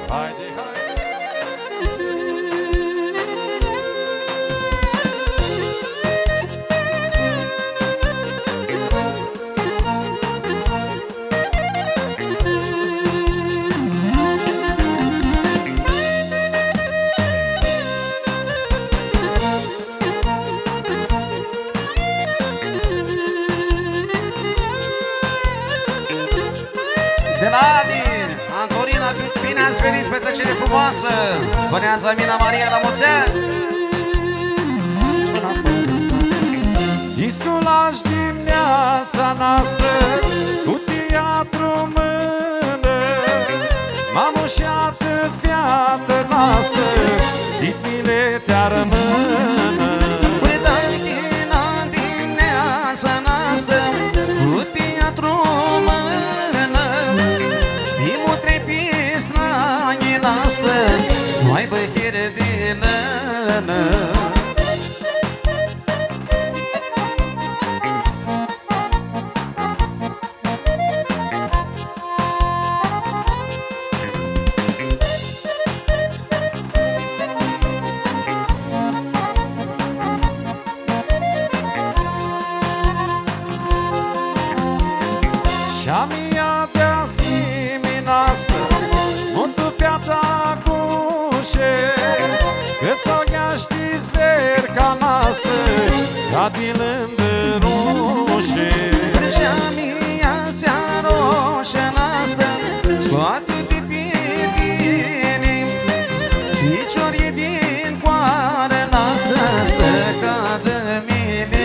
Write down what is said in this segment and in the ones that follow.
Haide, haide. De la Adi, Antorina, bine ați venit, petrecere frumoasă. Spuneați Amina Maria la mulți ani. Isculaș dimineața noastră, cu teatru în mână, mamușiată fiată noastră, ritmile te-ar rămână. Păi da-china dimineața noastră, cu teatru în mână, Imu trei pistrani noastră, noi băhire din nână. Și-a-mia de-a siminastră, Muntul piatra cușe, Cât ți-o zverca noastră, Ca din lândărușe. Și-a-mia ți-a roșă noastră, Scoate-te pe tine, Piciorii din coară noastră, Stă ca de mine.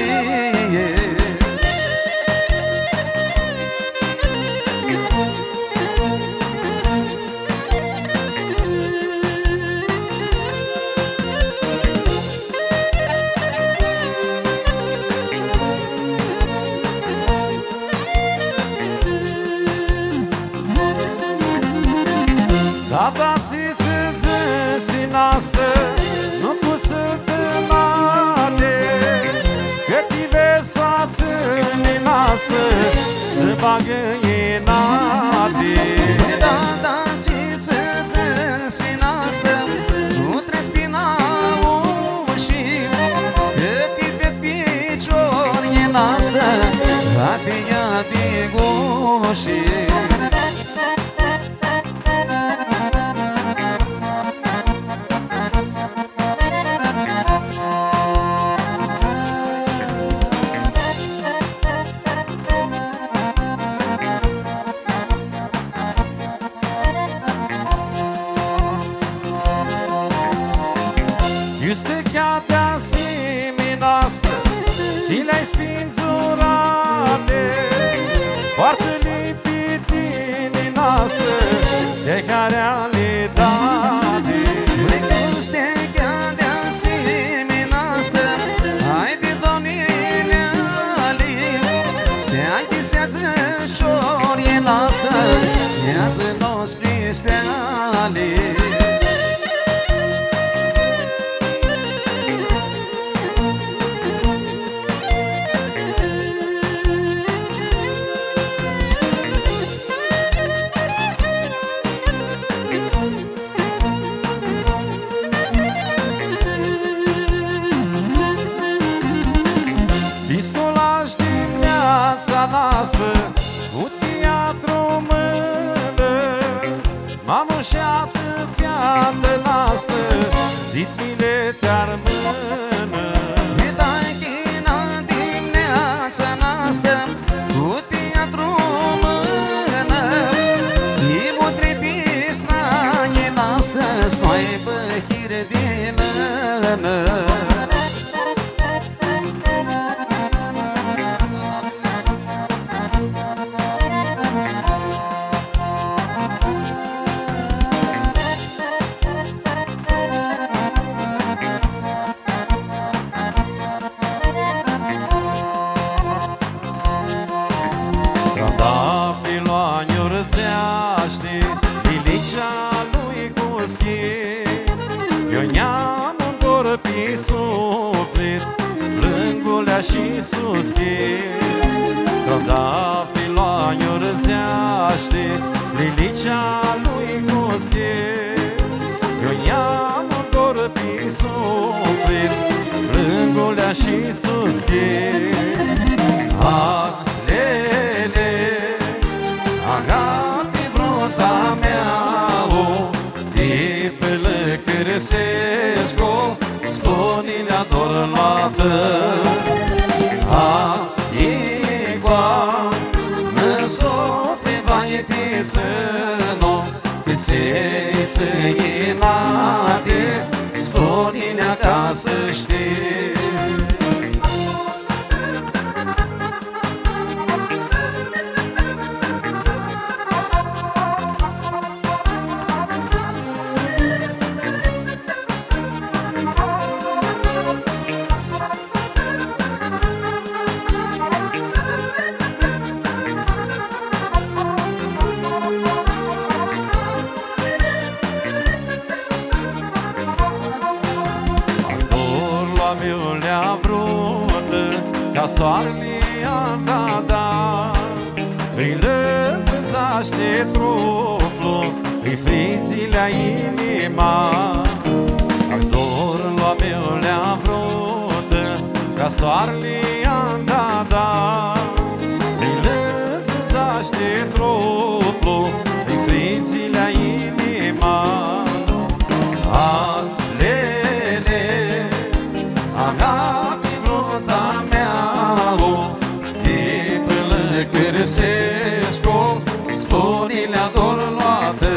Tata ți-ți noastră, Nu cu sătănate, Că ti vezi soață-ni noastră, Să bagă inate. Da, ți-ți noastră, Nu trebuie spina ușii, Că-ti pe piciorii noastră, Rapia de gușii. Juste chiar de-a noastră, Zile-ai spinzurate, Poartă lipitini noastră, De ca realitate. Recuște chiar de asemenea noastră, Haide, domnile ali, Stea închisează șorie noastră, Neață-n-o spre steale. Isculaș dimineața noastră, Cu teatru în mână, Mamușiată fiată noastră, Ritmile te-ar rămână. Da-china dimineața noastră, Cu teatru în mână, Imu trei pistrani noastră, Noi băhire din nână. și suschit, Trandafii la-nio rățeaște, Lilicea lui Coschet. minunea și suschie. Alele, agati vrota mea, o de pe lăcăresesco, sponile ador luată. Igua, mă sofre vaietiță, no, cât se inate, sponile ca să știe. Ca soarele andada, îi lățățaște trupul, îi frițilea inima. Al dorul a meu le-a vrut, ca soarele andada, îi lățățaște trupul, îi frițilea inima. Alele, avea Căresesco, sponile ador luată.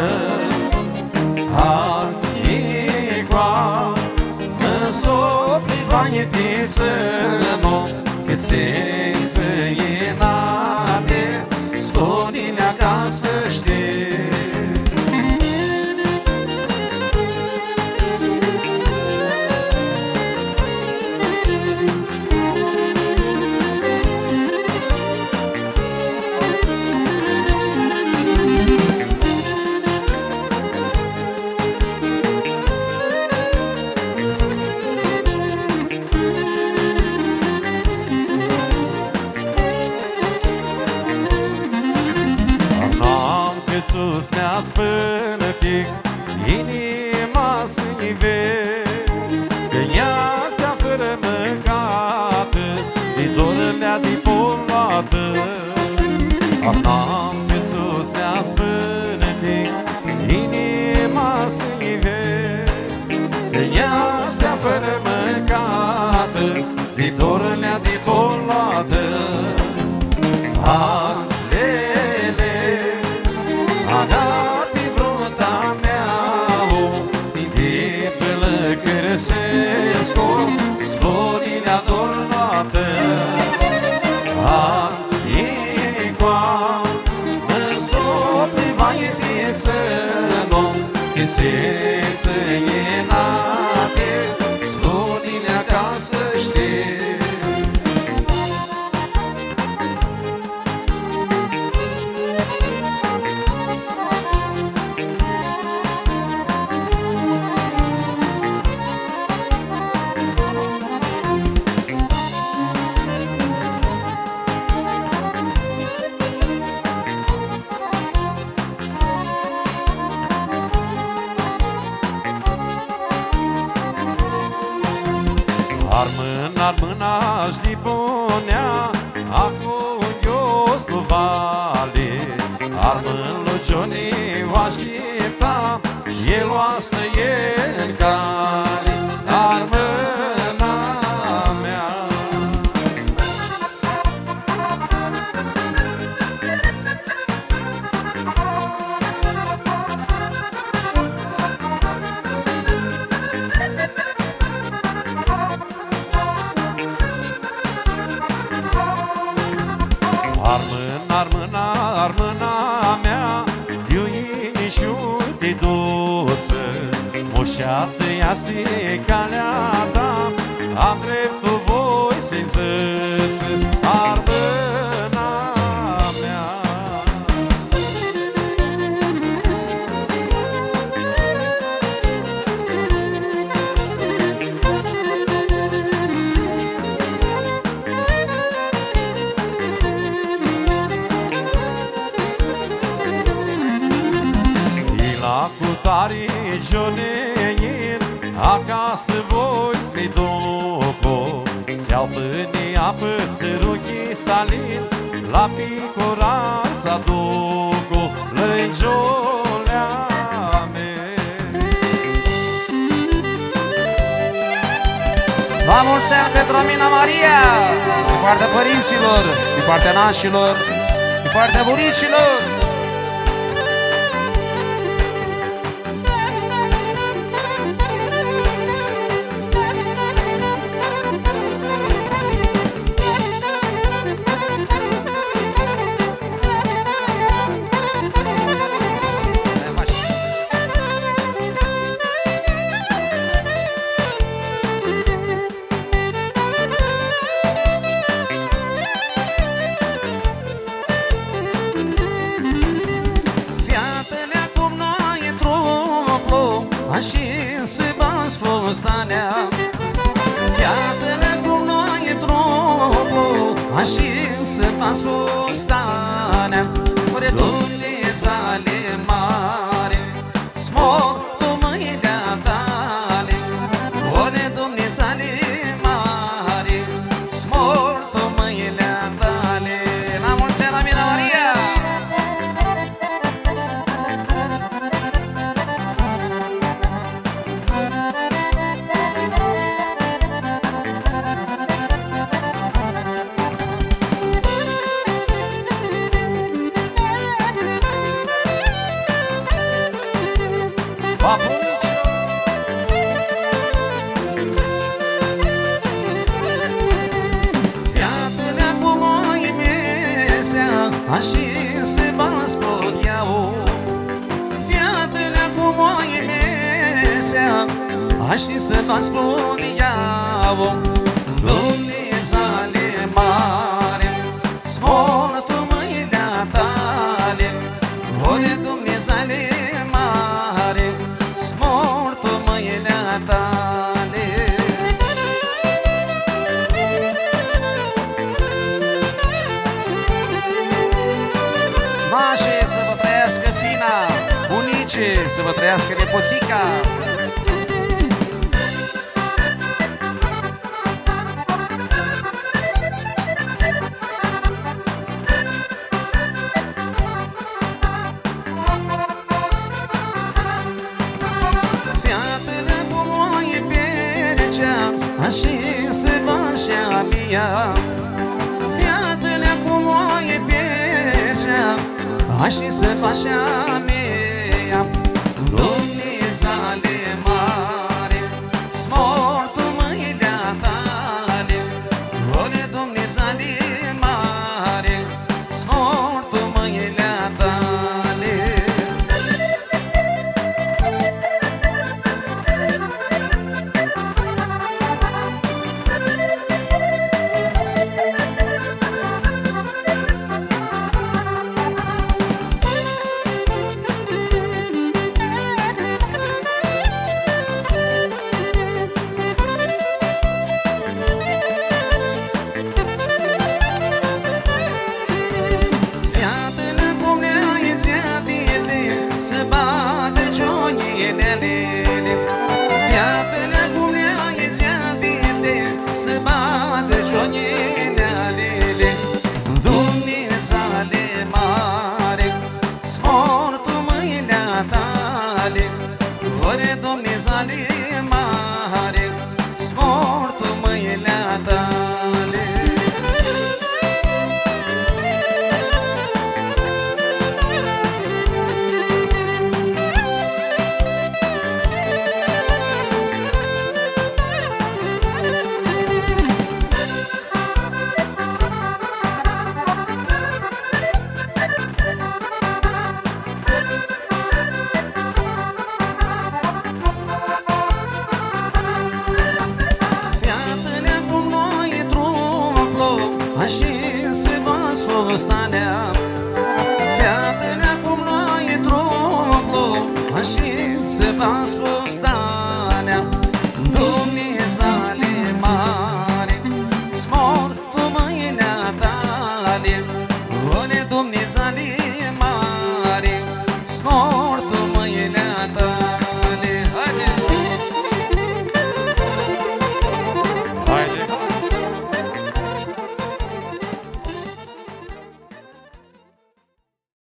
Igua, mă sofri vaietiță, no, cât se inate, sponile acasă știe. Sus mi-a spânătic inima să-i că ea stea fără mâncată, de dor le-a dipolată. Am pe sus mi-a spânătic inima să-i că ea stea fără mâncată, de dor le-a dipolată. Agati vrota mea, o de pe lăcăresesco, sponile ador luată. Igua, mă sofri vaietiță, no, când se inate, sponile acasă știe. Ar-mâna-și liponea, acum eu sluvale. Ar-mân-lucionii o aștepta, el oastă e în cale. Ar-mâna mea. Ar-mâna mea, de-o ieșiu de duță, moșeată-i asti calea ta, am dreptul voi să-i țăță. Ar-mâna mea. Cu tare jonein, acasă voi să-i duc, Dau pâine, apă, țăruchii, salin, la picora să duc o lăigiolea mea. La mulți ani pentru Amina Maria, din partea părinților, din partea nașilor, din partea bunicilor. Și se bas fostanea, iată-le cum noi e trupul, și se bas fostanea. Ore Dumnezeale mare, smor tu mâinea tale. Ore Dumnezeale mare, smor tu mâinea tale. La mulți ani, Amina Maria! Iată-le cumoi mesea, și se bas poteau. Iată-le cumoi mesea, și se bas poteau. Dumnezeale mare, smor tu mâinea tale. Ore Dumnezeale mare, smor tu mâinea tale. Mașe, să vă trăiască fina, bunice, să vă trăiască nepoțica. Și se bașea mea, iată-le cum o e piecea, și se bașea mea.